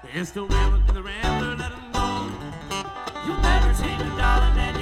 It's the rambler, let him go. You'll never see the darling that